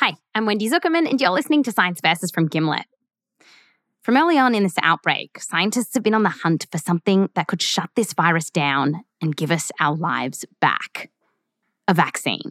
Hi, I'm Wendy Zuckerman, and you're listening to Science Versus from Gimlet. From early on in this outbreak, scientists have been on the hunt for something that could shut this virus down and give us our lives back. A vaccine.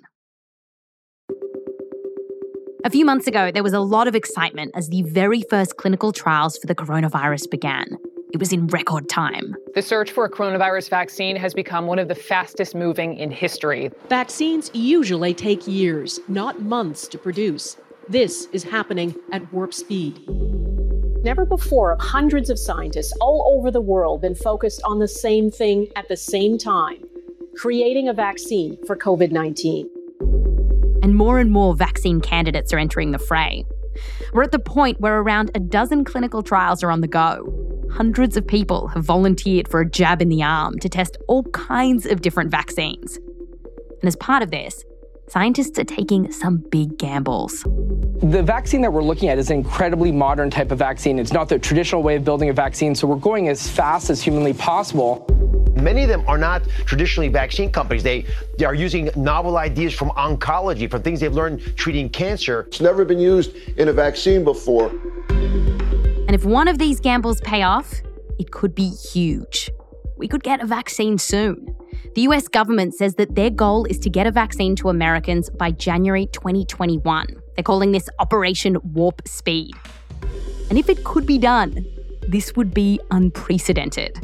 A few months ago, there was a lot of excitement as the very first clinical trials for the coronavirus began. It was in record time. The search for a coronavirus vaccine has become one of the fastest moving in history. Vaccines usually take years, not months, to produce. This is happening at warp speed. Never before have hundreds of scientists all over the world been focused on the same thing at the same time, creating a vaccine for COVID-19. And more vaccine candidates are entering the fray. We're at the point where around a dozen clinical trials are on the go. Hundreds of people have volunteered for a jab in the arm to test all kinds of different vaccines. And as part of this, scientists are taking some big gambles. The vaccine that we're looking at is an incredibly modern type of vaccine. It's not the traditional way of building a vaccine, so we're going as fast as humanly possible. Many of them are not traditionally vaccine companies. They are using novel ideas from oncology, from things they've learned treating cancer. It's never been used in a vaccine before. And if one of these gambles pay off, it could be huge. We could get a vaccine soon. The US government says that their goal is to get a vaccine to Americans by January 2021. They're calling this Operation Warp Speed. And if it could be done, this would be unprecedented.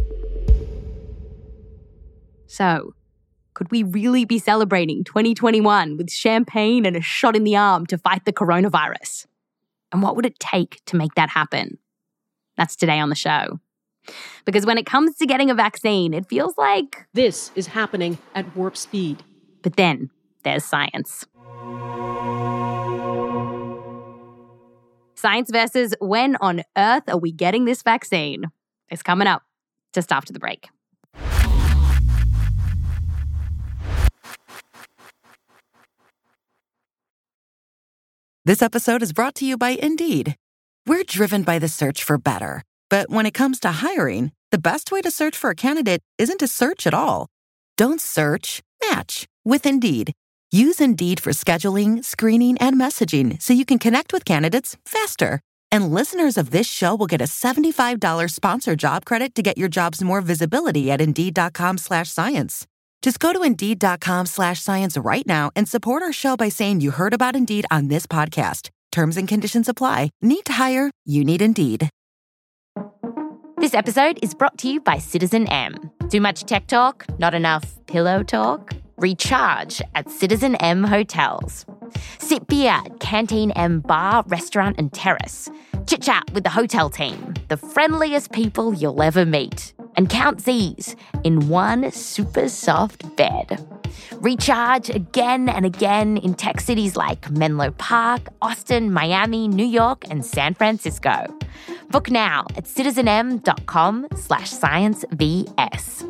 So, could we really be celebrating 2021 with champagne and a shot in the arm to fight the coronavirus? And what would it take to make that happen? That's today on the show. Because when it comes to getting a vaccine, it feels like this is happening at warp speed. But then there's science. Science versus when on earth are we getting this vaccine? It's coming up just after the break. This episode is brought to you by Indeed. We're driven by the search for better. But when it comes to hiring, the best way to search for a candidate isn't to search at all. Don't search, match with Indeed. Use Indeed for scheduling, screening, and messaging so you can connect with candidates faster. And listeners of this show will get a $75 sponsored job credit to get your jobs more visibility at Indeed.com/science. Just go to Indeed.com/science right now and support our show by saying you heard about Indeed on this podcast. Terms and conditions apply. Need to hire? You need Indeed. This episode is brought to you by Citizen M. Too much tech talk? Not enough pillow talk? Recharge at Citizen M hotels. Sip beer at Canteen M bar, restaurant and terrace. Chit-chat with the hotel team, the friendliest people you'll ever meet. And count Z's in one super soft bed. Recharge again and again in tech cities like Menlo Park, Austin, Miami, New York, and San Francisco. Book now at citizenm.com/sciencevs.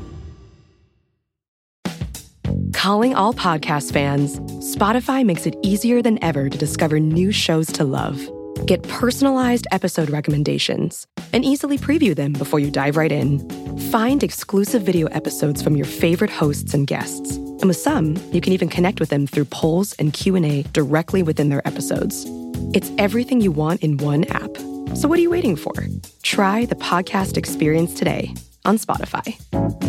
Calling all podcast fans, Spotify makes it easier than ever to discover new shows to love. Get personalized episode recommendations and easily preview them before you dive right in. Find exclusive video episodes from your favorite hosts and guests. And with some, you can even connect with them through polls and Q&A directly within their episodes. It's everything you want in one app. So what are you waiting for? Try the podcast experience today on Spotify.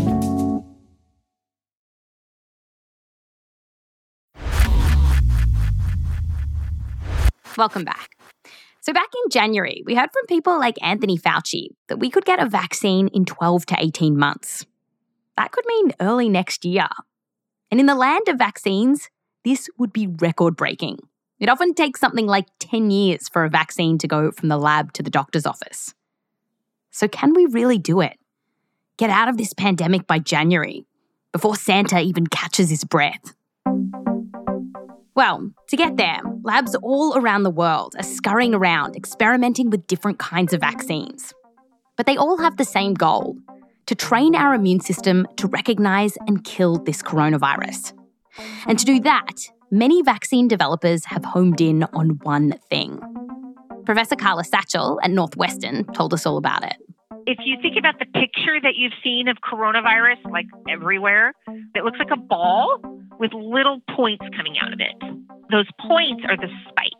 Welcome back. So back in January, we heard from people like Anthony Fauci that we could get a vaccine in 12 to 18 months. That could mean early next year. And in the land of vaccines, this would be record-breaking. It often takes something like 10 years for a vaccine to go from the lab to the doctor's office. So can we really do it? Get out of this pandemic by January, before Santa even catches his breath. Well, to get there, labs all around the world are scurrying around experimenting with different kinds of vaccines. But they all have the same goal, to train our immune system to recognise and kill this coronavirus. And to do that, many vaccine developers have homed in on one thing. Professor Carla Satchell at Northwestern told us all about it. If you think about the picture that you've seen of coronavirus, like everywhere, it looks like a ball with little points coming out of it. Those points are the spikes.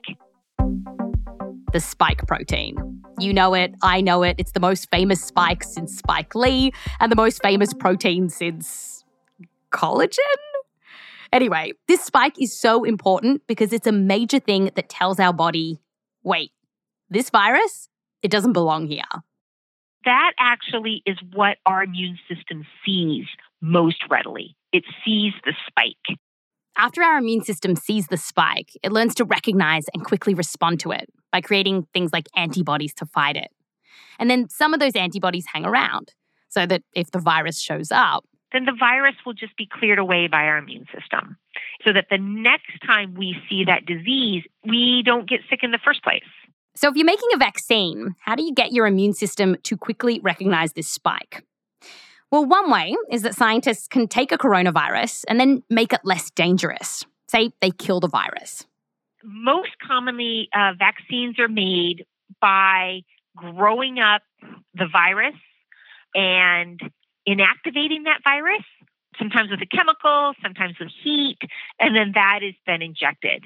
the spike protein. You know it, I know it. It's the most famous spike since Spike Lee and the most famous protein since collagen? Anyway, this spike is so important because it's a major thing that tells our body, wait, this virus, it doesn't belong here. That actually is what our immune system sees most readily. It sees the spike. After our immune system sees the spike, it learns to recognize and quickly respond to it by creating things like antibodies to fight it. And then some of those antibodies hang around so that if the virus shows up, then the virus will just be cleared away by our immune system so that the next time we see that disease, we don't get sick in the first place. So if you're making a vaccine, how do you get your immune system to quickly recognize this spike? Well, one way is that scientists can take a coronavirus and then make it less dangerous. Say they kill the virus. Most commonly, vaccines are made by growing up the virus and inactivating that virus, sometimes with a chemical, sometimes with heat, and then that is then injected.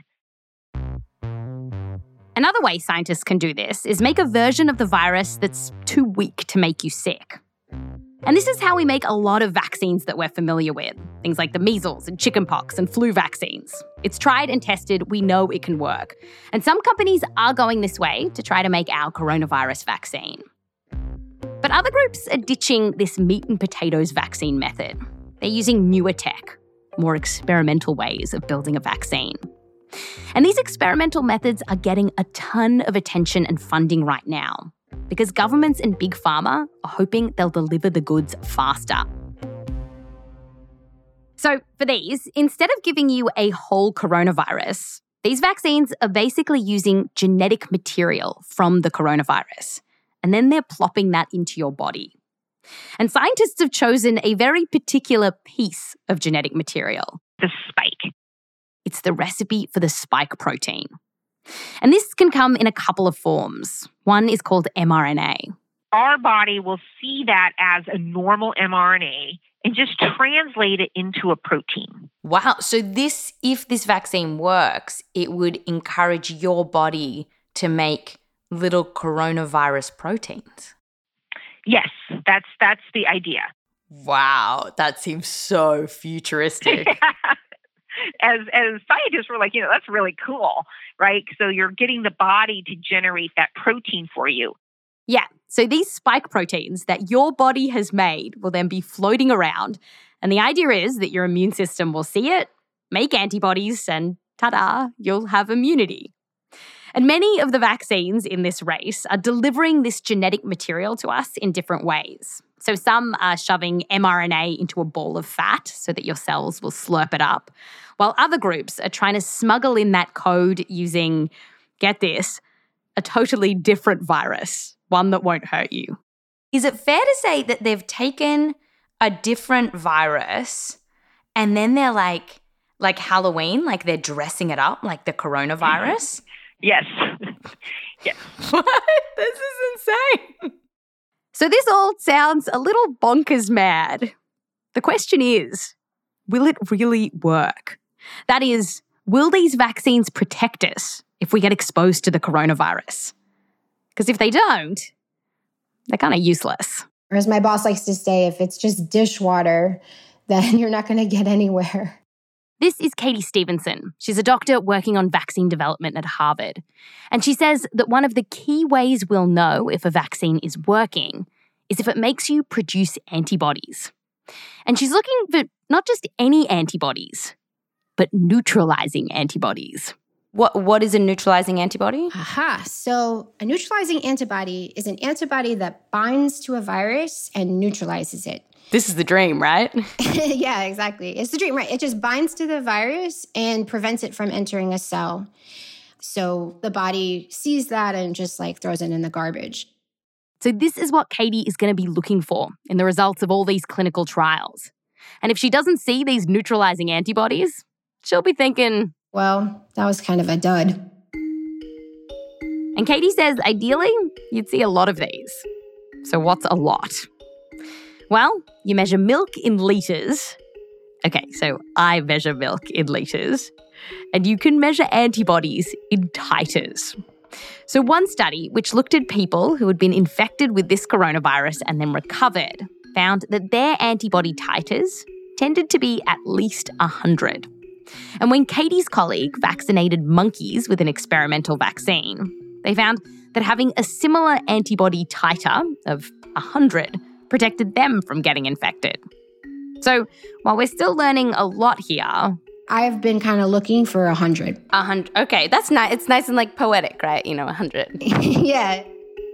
Another way scientists can do this is make a version of the virus that's too weak to make you sick. And this is how we make a lot of vaccines that we're familiar with, things like the measles and chickenpox and flu vaccines. It's tried and tested, we know it can work. And some companies are going this way to try to make our coronavirus vaccine. But other groups are ditching this meat and potatoes vaccine method. They're using newer tech, more experimental ways of building a vaccine. And these experimental methods are getting a ton of attention and funding right now because governments and big pharma are hoping they'll deliver the goods faster. So for these, instead of giving you a whole coronavirus, these vaccines are basically using genetic material from the coronavirus, and then they're plopping that into your body. And scientists have chosen a very particular piece of genetic material. The spike. It's the recipe for the spike protein. And this can come in a couple of forms. One is called mRNA. Our body will see that as a normal mRNA and just translate it into a protein. Wow. So if this vaccine works, it would encourage your body to make little coronavirus proteins. Yes, that's the idea. Wow, that seems so futuristic. As scientists, we're like, that's really cool, right? So you're getting the body to generate that protein for you. Yeah, so these spike proteins that your body has made will then be floating around. And the idea is that your immune system will see it, make antibodies, and ta-da, you'll have immunity. And many of the vaccines in this race are delivering this genetic material to us in different ways. So some are shoving mRNA into a ball of fat so that your cells will slurp it up, while other groups are trying to smuggle in that code using, get this, a totally different virus, one that won't hurt you. Is it fair to say that they've taken a different virus and then they're like Halloween, like they're dressing it up like the coronavirus? Yes. Yes. What? This is insane. So this all sounds a little bonkers mad. The question is, will it really work? That is, will these vaccines protect us if we get exposed to the coronavirus? Because if they don't, they're kind of useless. Or as my boss likes to say, if it's just dishwater, then you're not going to get anywhere. This is Katie Stevenson. She's a doctor working on vaccine development at Harvard. And she says that one of the key ways we'll know if a vaccine is working is if it makes you produce antibodies. And she's looking for not just any antibodies, but neutralizing antibodies. What is a neutralizing antibody? Aha. So a neutralizing antibody is an antibody that binds to a virus and neutralizes it. This is the dream, right? Yeah, exactly. It's the dream, right? It just binds to the virus and prevents it from entering a cell. So the body sees that and just throws it in the garbage. So this is what Katie is going to be looking for in the results of all these clinical trials. And if she doesn't see these neutralizing antibodies, she'll be thinking, well, that was kind of a dud. And Katie says, ideally, you'd see a lot of these. So what's a lot? Well, you measure milk in litres. Okay, so I measure milk in litres. And you can measure antibodies in titers. So one study, which looked at people who had been infected with this coronavirus and then recovered, found that their antibody titers tended to be at least 100. And when Katie's colleague vaccinated monkeys with an experimental vaccine, they found that having a similar antibody titer of 100 protected them from getting infected. So while we're still learning a lot here, I've been kind of looking for 100. 100. Okay, that's nice. It's nice and like poetic, right? 100. Yeah.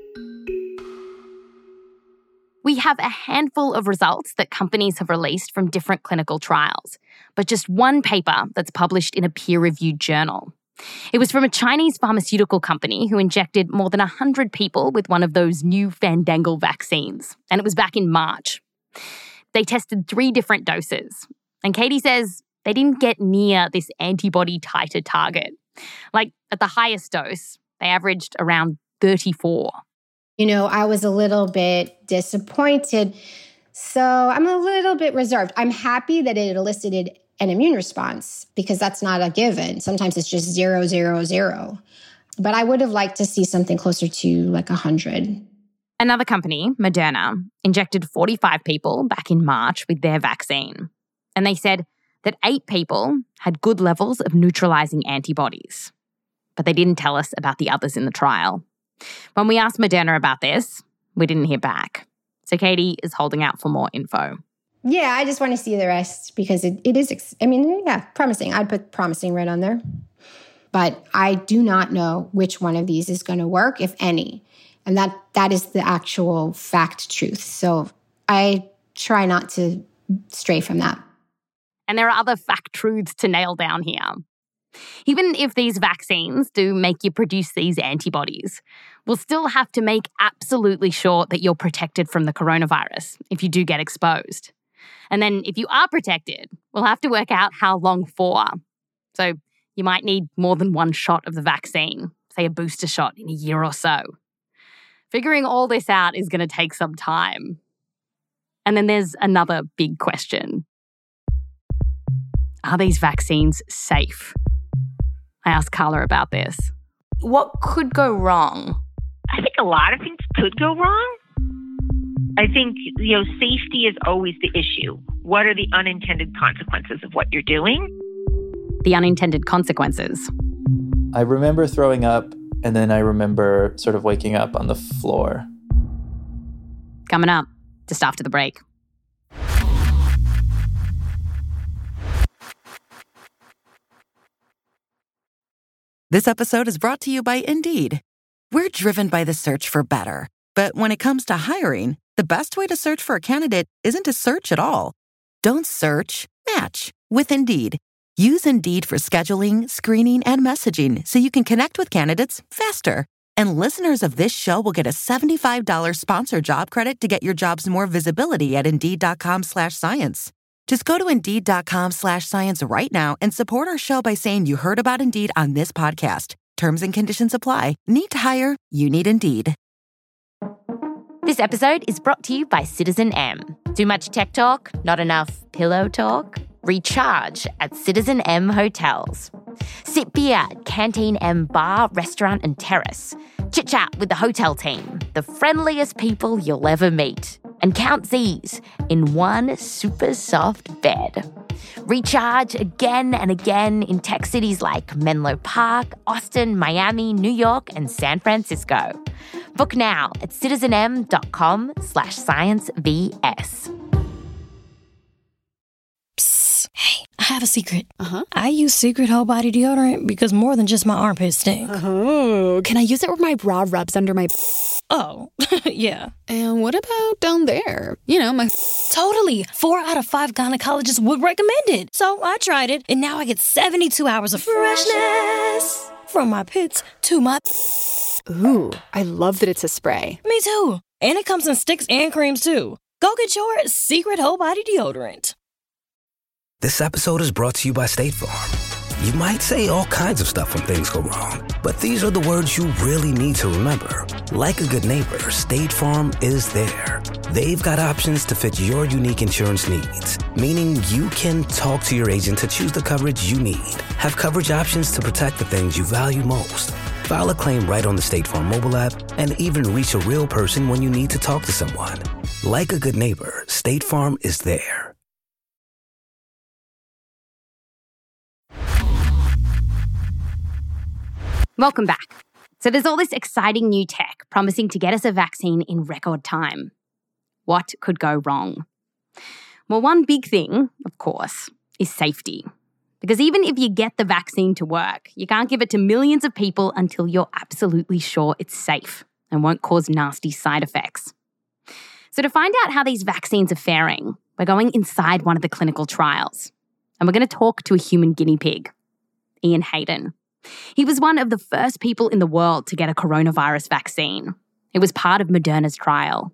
We have a handful of results that companies have released from different clinical trials, but just one paper that's published in a peer-reviewed journal. It was from a Chinese pharmaceutical company who injected more than 100 people with one of those new fandangle vaccines, and it was back in March. They tested 3 different doses, and Katie says they didn't get near this antibody titer target. Like, at the highest dose, they averaged around 34. I was a little bit disappointed, so I'm a little bit reserved. I'm happy that it elicited an immune response because that's not a given. Sometimes it's just 0, 0, 0. But I would have liked to see something closer to like 100. Another company, Moderna, injected 45 people back in March with their vaccine. And they said that 8 people had good levels of neutralizing antibodies. But they didn't tell us about the others in the trial. When we asked Moderna about this, we didn't hear back. So Katie is holding out for more info. Yeah, I just want to see the rest because it is, promising. I'd put promising right on there. But I do not know which one of these is going to work, if any. And that is the actual fact truth. So I try not to stray from that. And there are other fact truths to nail down here. Even if these vaccines do make you produce these antibodies, we'll still have to make absolutely sure that you're protected from the coronavirus if you do get exposed. And then if you are protected, we'll have to work out how long for. So you might need more than one shot of the vaccine, say a booster shot in a year or so. Figuring all this out is going to take some time. And then there's another big question. Are these vaccines safe? I asked Carla about this. What could go wrong? I think a lot of things could go wrong. I think, safety is always the issue. What are the unintended consequences of what you're doing? The unintended consequences. I remember throwing up, and then I remember sort of waking up on the floor. Coming up, just after the break. This episode is brought to you by Indeed. We're driven by the search for better. But when it comes to hiring, the best way to search for a candidate isn't to search at all. Don't search, match with Indeed. Use Indeed for scheduling, screening, and messaging so you can connect with candidates faster. And listeners of this show will get a $75 sponsored job credit to get your jobs more visibility at Indeed.com/science. Just go to Indeed.com/science right now and support our show by saying you heard about Indeed on this podcast. Terms and conditions apply. Need to hire? You need Indeed. This episode is brought to you by Citizen M. Too much tech talk? Not enough pillow talk? Recharge at Citizen M hotels. Sit beer at Canteen M bar, restaurant and terrace. Chit chat with the hotel team, the friendliest people you'll ever meet. And count Z's in one super soft bed. Recharge again and again in tech cities like Menlo Park, Austin, Miami, New York, and San Francisco. Book now at citizenm.com/sciencevs. Psst. Hey, I have a secret. I use Secret Whole Body Deodorant because more than just my armpits stink. Oh, can I use it where my bra rubs under my... Oh, yeah. And what about down there? My... Totally. 4 out of 5 gynecologists would recommend it. So I tried it, and now I get 72 hours of freshness. From my pits to my... Ooh, I love that it's a spray. Me too. And it comes in sticks and creams too. Go get your Secret Whole Body Deodorant. This episode is brought to you by State Farm. You might say all kinds of stuff when things go wrong, but these are the words you really need to remember. Like a good neighbor, State Farm is there. They've got options to fit your unique insurance needs, meaning you can talk to your agent to choose the coverage you need. Have coverage options to protect the things you value most. File a claim right on the State Farm mobile app and even reach a real person when you need to talk to someone. Like a good neighbor, State Farm is there. Welcome back. So there's all this exciting new tech promising to get us a vaccine in record time. What could go wrong? Well, one big thing, of course, is safety. Because even if you get the vaccine to work, you can't give it to millions of people until you're absolutely sure it's safe and won't cause nasty side effects. So to find out how these vaccines are faring, we're going inside one of the clinical trials. And we're going to talk to a human guinea pig, Ian Hayden. He was one of the first people in the world to get a coronavirus vaccine. It was part of Moderna's trial.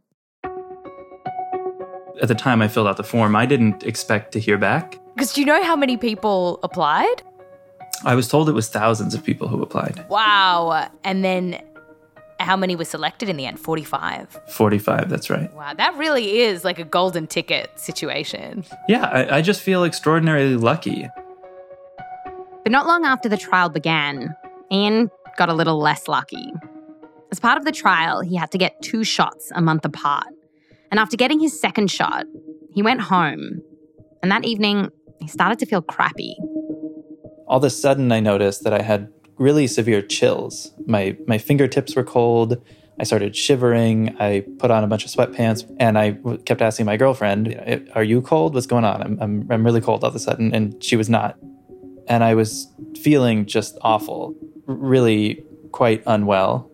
At the time I filled out the form, I didn't expect to hear back. Because do you know how many people applied? I was told it was thousands of people who applied. Wow. And then how many were selected in the end? 45? 45, that's right. Wow, that really is like a golden ticket situation. Yeah, I just feel extraordinarily lucky. But not long after the trial began, Ian got a little less lucky. As part of the trial, he had to get 2 shots a month apart. And after getting his second shot, he went home. And that evening, he started to feel crappy. All of a sudden, I noticed that I had really severe chills. My fingertips were cold. I started shivering. I put on a bunch of sweatpants, and I kept asking my girlfriend, "Are you cold? What's going on? I'm really cold all of a sudden." And she was not. And I was feeling just awful, really quite unwell.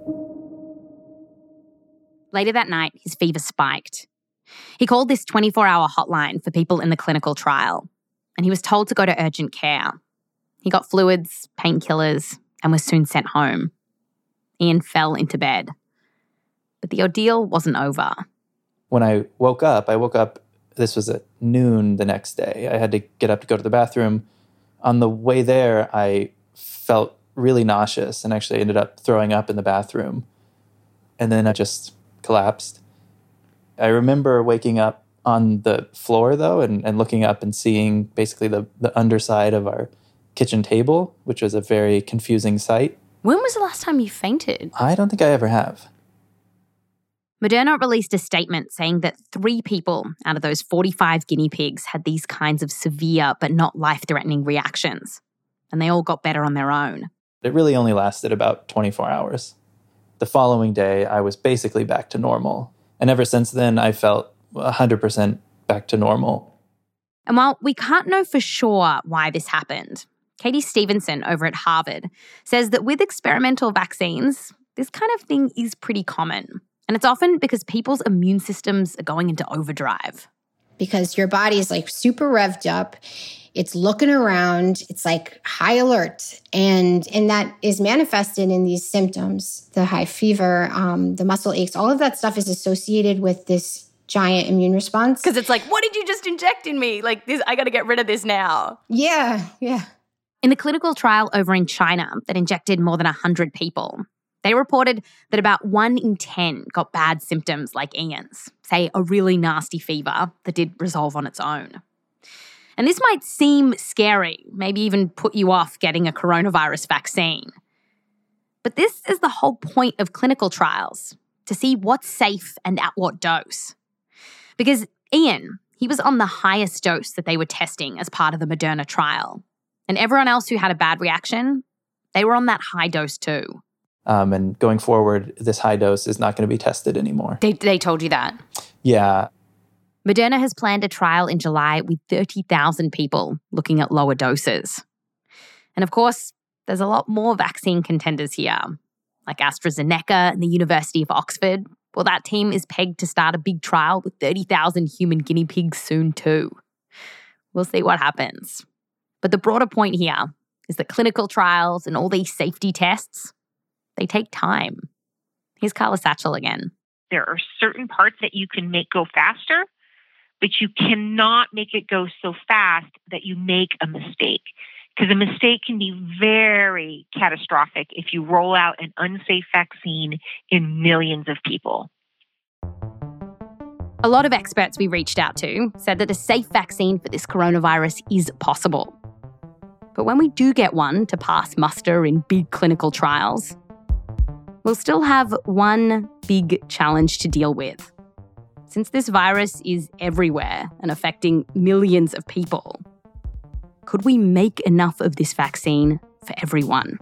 Later that night, his fever spiked. He called this 24-hour hotline for people in the clinical trial, and he was told to go to urgent care. He got fluids, painkillers, and was soon sent home. Ian fell into bed. But the ordeal wasn't over. When I woke up, this was at noon the next day. I had to get up to go to the bathroom. On the way there, I felt really nauseous and actually ended up throwing up in the bathroom. And then I just collapsed. I remember waking up on the floor, though, and looking up and seeing basically the underside of our kitchen table, which was a very confusing sight. When was the last time you fainted? I don't think I ever have. Moderna released a statement saying that 3 people out of those 45 guinea pigs had these kinds of severe but not life-threatening reactions, and they all got better on their own. It really only lasted about 24 hours. The following day, I was basically back to normal. And ever since then, I felt 100% back to normal. And while we can't know for sure why this happened, Katie Stevenson over at Harvard says that with experimental vaccines, this kind of thing is pretty common. And it's often because people's immune systems are going into overdrive. Because your body is like super revved up. It's looking around. It's like high alert. And that is manifested in these symptoms, the high fever, the muscle aches, all of that stuff is associated with this giant immune response. Because it's like, what did you just inject in me? Like this, I got to get rid of this now. Yeah. In the clinical trial over in China that injected more than 100 people, they reported that about 1 in 10 got bad symptoms like Ian's, say a really nasty fever that did resolve on its own. And this might seem scary, maybe even put you off getting a coronavirus vaccine. But this is the whole point of clinical trials, to see what's safe and at what dose. Because Ian, he was on the highest dose that they were testing as part of the Moderna trial. And everyone else who had a bad reaction, they were on that high dose too. And going forward, this high dose is not going to be tested anymore. They told you that? Yeah. Moderna has planned a trial in July with 30,000 people looking at lower doses. And of course, there's a lot more vaccine contenders here, like AstraZeneca and the University of Oxford. Well, that team is pegged to start a big trial with 30,000 human guinea pigs soon too. We'll see what happens. But the broader point here is that clinical trials and all these safety tests, they take time. Here's Carla Satchel again. There are certain parts that you can make go faster, but you cannot make it go so fast that you make a mistake. Because a mistake can be very catastrophic if you roll out an unsafe vaccine in millions of people. A lot of experts we reached out to said that a safe vaccine for this coronavirus is possible. But when we do get one to pass muster in big clinical trials, we'll still have one big challenge to deal with. Since this virus is everywhere and affecting millions of people, could we make enough of this vaccine for everyone?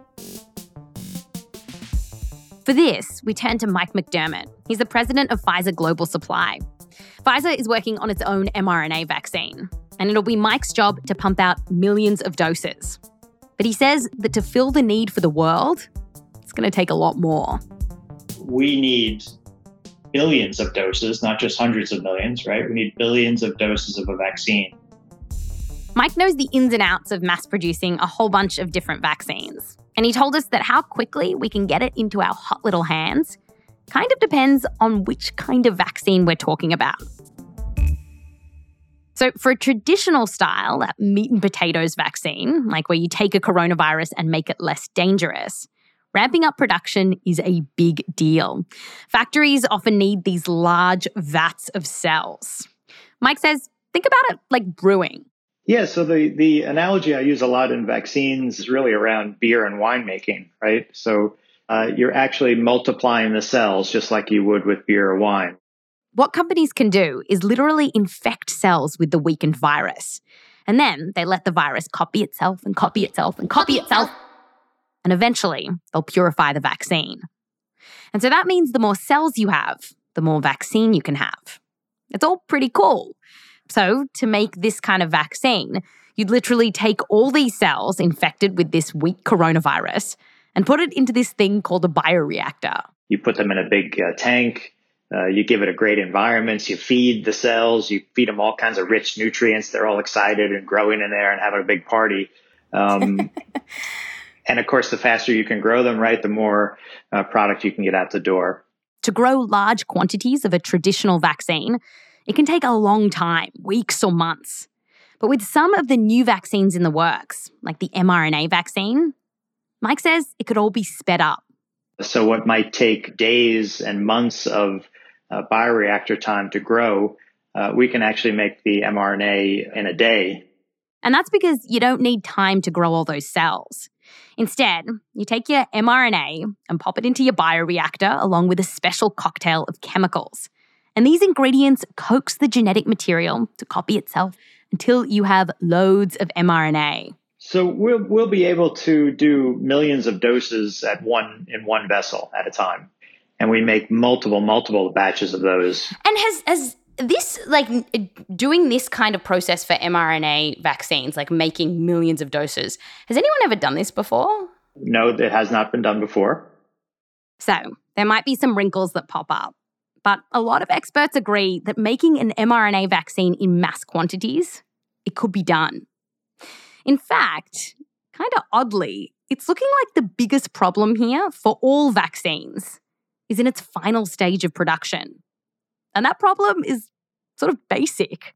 For this, we turn to Mike McDermott. He's the president of Pfizer Global Supply. Pfizer is working on its own mRNA vaccine, and it'll be Mike's job to pump out millions of doses. But he says that to fill the need for the world, it's going to take a lot more. We need billions of doses, not just hundreds of millions, right? We need billions of doses of a vaccine. Mike knows the ins and outs of mass producing a whole bunch of different vaccines. And he told us that how quickly we can get it into our hot little hands kind of depends on which kind of vaccine we're talking about. So for a traditional style, that meat and potatoes vaccine, like where you take a coronavirus and make it less dangerous, ramping up production is a big deal. Factories often need these large vats of cells. Mike says, think about it like brewing. Yeah, so the analogy I use a lot in vaccines is really around beer and winemaking, right? So you're actually multiplying the cells just like you would with beer or wine. What companies can do is literally infect cells with the weakened virus. And then they let the virus copy itself and copy itself and copy itself. And eventually, they'll purify the vaccine. And so that means the more cells you have, the more vaccine you can have. It's all pretty cool. So to make this kind of vaccine, you'd literally take all these cells infected with this weak coronavirus and put it into this thing called a bioreactor. You put them in a big tank. You give it a great environment. You feed the cells. You feed them all kinds of rich nutrients. They're all excited and growing in there and having a big party. And of course, the faster you can grow them, right, the more product you can get out the door. To grow large quantities of a traditional vaccine, it can take a long time, weeks or months. But with some of the new vaccines in the works, like the mRNA vaccine, Mike says it could all be sped up. So what might take days and months of bioreactor time to grow, we can actually make the mRNA in a day. And that's because you don't need time to grow all those cells. Instead, you take your mRNA and pop it into your bioreactor along with a special cocktail of chemicals. And these ingredients coax the genetic material to copy itself until you have loads of mRNA. So we'll be able to do millions of doses in one vessel at a time. And we make multiple batches of those. And has this, like, doing this kind of process for mRNA vaccines, like making millions of doses, has anyone ever done this before? No, it has not been done before. So there might be some wrinkles that pop up. But a lot of experts agree that making an mRNA vaccine in mass quantities, it could be done. In fact, kind of oddly, it's looking like the biggest problem here for all vaccines is in its final stage of production. And that problem is sort of basic.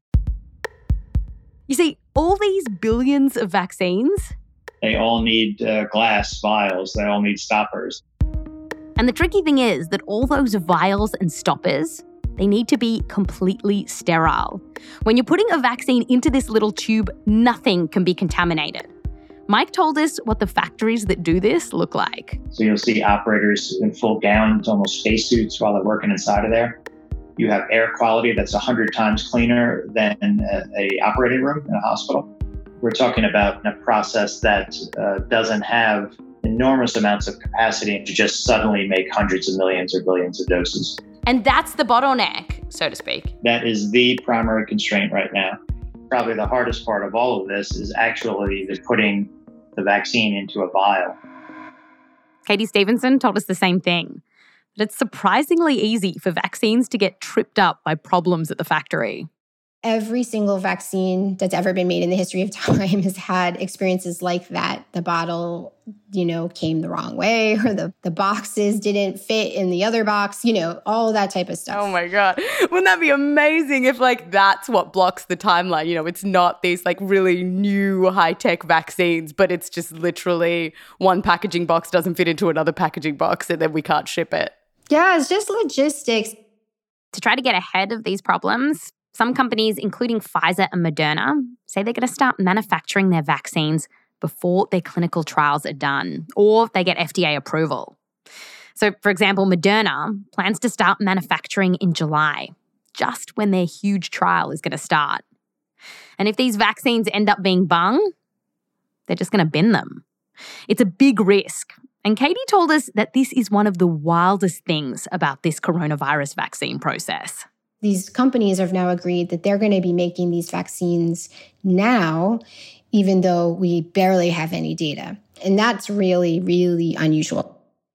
You see, all these billions of vaccines, they all need glass vials. They all need stoppers. And the tricky thing is that all those vials and stoppers, they need to be completely sterile. When you're putting a vaccine into this little tube, nothing can be contaminated. Mike told us what the factories that do this look like. So you'll see operators in full gowns, almost spacesuits while they're working inside of there. You have air quality that's 100 times cleaner than an operating room in a hospital. We're talking about a process that doesn't have enormous amounts of capacity to just suddenly make hundreds of millions or billions of doses. And that's the bottleneck, so to speak. That is the primary constraint right now. Probably the hardest part of all of this is actually putting the vaccine into a vial. Katie Stevenson told us the same thing, that it's surprisingly easy for vaccines to get tripped up by problems at the factory. Every single vaccine that's ever been made in the history of time has had experiences like that. The bottle, came the wrong way, or the boxes didn't fit in the other box, all that type of stuff. Oh my God. Wouldn't that be amazing if that's what blocks the timeline? It's not these really new high-tech vaccines, but it's just literally one packaging box doesn't fit into another packaging box and then we can't ship it. Yeah, it's just logistics. To try to get ahead of these problems, some companies, including Pfizer and Moderna, say they're going to start manufacturing their vaccines before their clinical trials are done or they get FDA approval. So, for example, Moderna plans to start manufacturing in July, just when their huge trial is going to start. And if these vaccines end up being bung, they're just going to bin them. It's a big risk. And Katie told us that this is one of the wildest things about this coronavirus vaccine process. These companies have now agreed that they're going to be making these vaccines now, even though we barely have any data. And that's really, really unusual.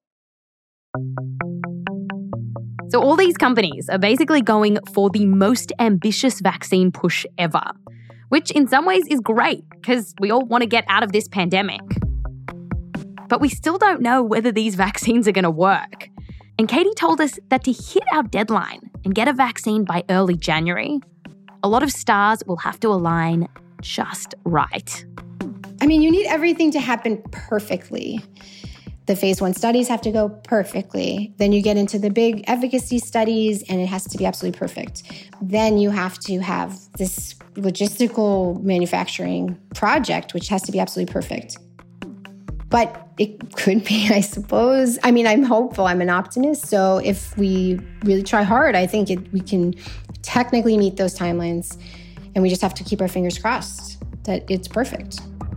So all these companies are basically going for the most ambitious vaccine push ever, which in some ways is great because we all want to get out of this pandemic. But we still don't know whether these vaccines are going to work. And Katie told us that to hit our deadline and get a vaccine by early January, a lot of stars will have to align just right. I mean, you need everything to happen perfectly. The phase 1 studies have to go perfectly. Then you get into the big efficacy studies and it has to be absolutely perfect. Then you have to have this logistical manufacturing project, which has to be absolutely perfect. But it could be, I suppose. I mean, I'm hopeful. I'm an optimist. So if we really try hard, I think we can technically meet those timelines. And we just have to keep our fingers crossed that it's perfect.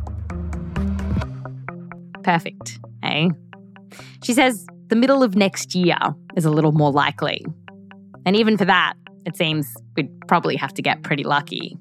Perfect, eh? She says the middle of next year is a little more likely. And even for that, it seems we'd probably have to get pretty lucky.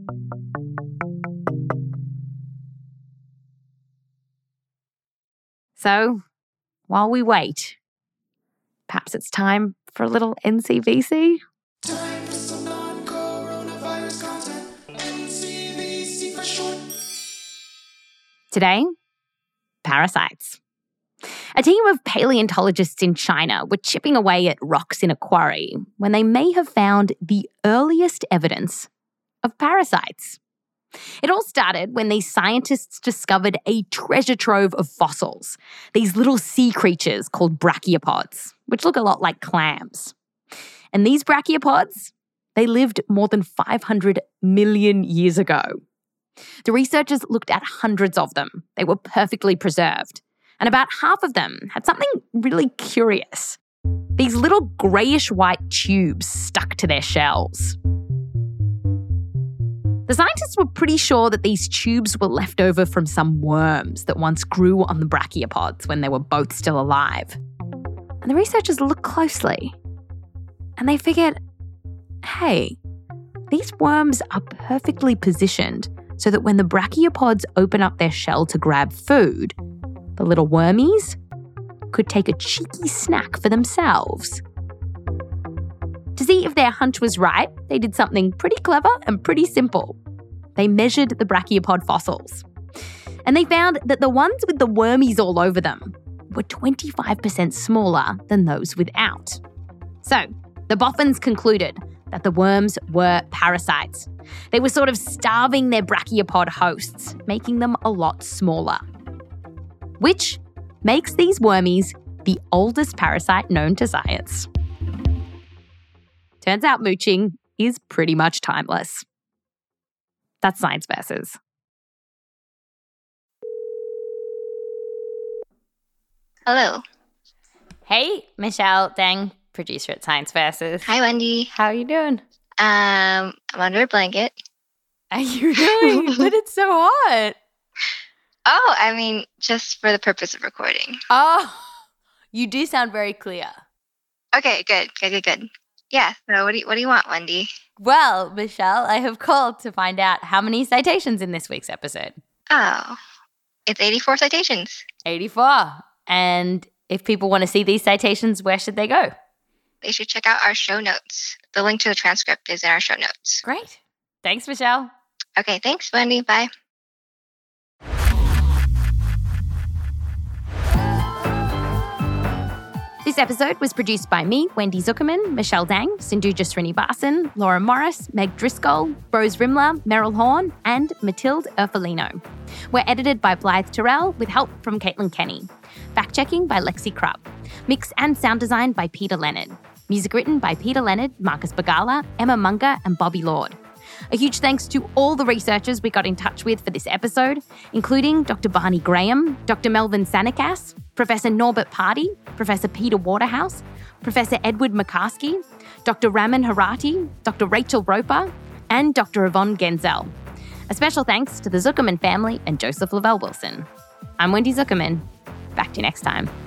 So, while we wait, perhaps it's time for a little NCVC? Time for some non-coronavirus content. NCVC for short. Today, parasites. A team of paleontologists in China were chipping away at rocks in a quarry when they may have found the earliest evidence of parasites. It all started when these scientists discovered a treasure trove of fossils, these little sea creatures called brachiopods, which look a lot like clams. And these brachiopods, they lived more than 500 million years ago. The researchers looked at hundreds of them. They were perfectly preserved. And about half of them had something really curious. These little greyish-white tubes stuck to their shells. The scientists were pretty sure that these tubes were left over from some worms that once grew on the brachiopods when they were both still alive. And the researchers looked closely, and they figured, hey, these worms are perfectly positioned so that when the brachiopods open up their shell to grab food, the little wormies could take a cheeky snack for themselves. To see if their hunch was right, they did something pretty clever and pretty simple. They measured the brachiopod fossils. And they found that the ones with the wormies all over them were 25% smaller than those without. So, the boffins concluded that the worms were parasites. They were sort of starving their brachiopod hosts, making them a lot smaller. Which makes these wormies the oldest parasite known to science. Turns out mooching is pretty much timeless. That's Science Versus. Hello. Hey, Michelle Deng, producer at Science Versus. Hi, Wendy. How are you doing? I'm under a blanket. Are you really? But it's so hot. Oh, I mean, just for the purpose of recording. Oh, you do sound very clear. Okay, good. Yeah, so what do you want, Wendy? Well, Michelle, I have called to find out how many citations in this week's episode. Oh, it's 84 citations. 84. And if people want to see these citations, where should they go? They should check out our show notes. The link to the transcript is in our show notes. Great. Thanks, Michelle. Okay, thanks, Wendy. Bye. This episode was produced by me, Wendy Zuckerman, Michelle Dang, Sindhuja Srinivasan, Laura Morris, Meg Driscoll, Rose Rimler, Meryl Horn, and Matilde Erfolino. We're edited by Blythe Terrell with help from Caitlin Kenny. Fact-checking by Lexi Krupp. Mix and sound design by Peter Leonard. Music written by Peter Leonard, Marcus Bagala, Emma Munger, and Bobby Lord. A huge thanks to all the researchers we got in touch with for this episode, including Dr. Barney Graham, Dr. Melvin Sanikas, Professor Norbert Pardy, Professor Peter Waterhouse, Professor Edward McCaskey, Dr. Raman Harati, Dr. Rachel Roper, and Dr. Yvonne Genzel. A special thanks to the Zuckerman family and Joseph Lavelle Wilson. I'm Wendy Zuckerman. Back to you next time.